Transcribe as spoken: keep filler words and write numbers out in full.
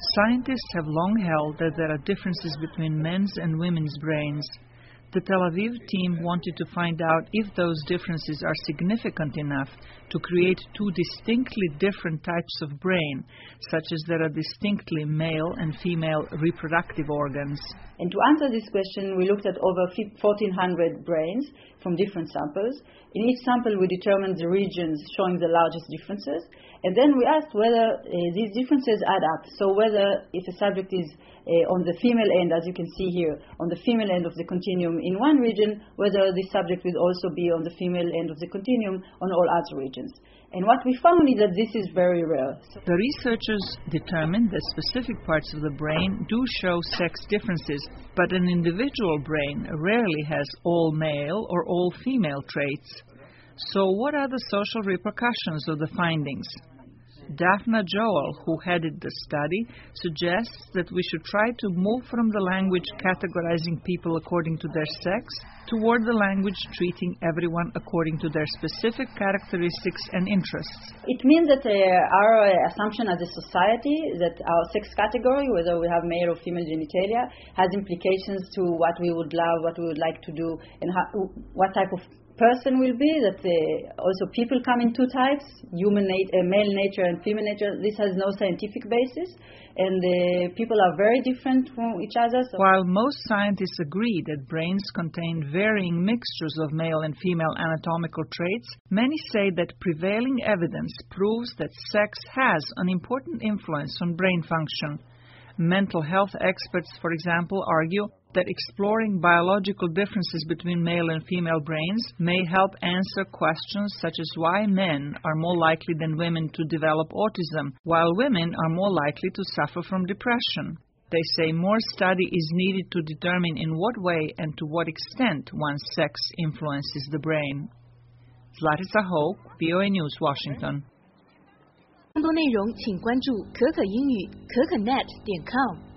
Scientists have long held that there are differences between men's and women's brains. The Tel Aviv team wanted to find out if those differences are significant enough to create two distinctly different types of brain, such as there are distinctly male and female reproductive organs. And to answer this question, we looked at over fourteen hundred brains from different samples. In each sample, we determined the regions showing the largest differences. And then we asked whether uh, these differences add up. So whether if a subject is uh, on the female end, as you can see here, on the female end of the continuum in one region, whether this subject will also be on the female end of the continuum on all other regions. And what we found is that this is very rare. The researchers determined that specific parts of the brain do show sex differences, but an individual brain rarely has all male or all female traits. So what are the social repercussions of the findings? Daphna Joel, who headed the study, suggests that we should try to move from the language categorizing people according to their sex toward the language treating everyone according to their specific characteristics and interests. It means that uh, our uh, assumption as a society that our sex category, whether we have male or female genitalia, has implications to what we would love, what we would like to do, and how, what type of person will be, that uh, also people come in two types, human nat- uh, male nature and female nature. This has no scientific basis, and uh, people are very different from each other. So While most scientists agree that brains contain varying mixtures of male and female anatomical traits, many say that prevailing evidence proves that sex has an important influence on brain function. Mental health experts, for example, argue that exploring biological differences between male and female brains may help answer questions such as why men are more likely than women to develop autism, while women are more likely to suffer from depression. They say more study is needed to determine in what way and to what extent one's sex influences the brain. Zlatitsa Hoke, V O A News, Washington. 更多内容请关注可可英语可可 net 点 com。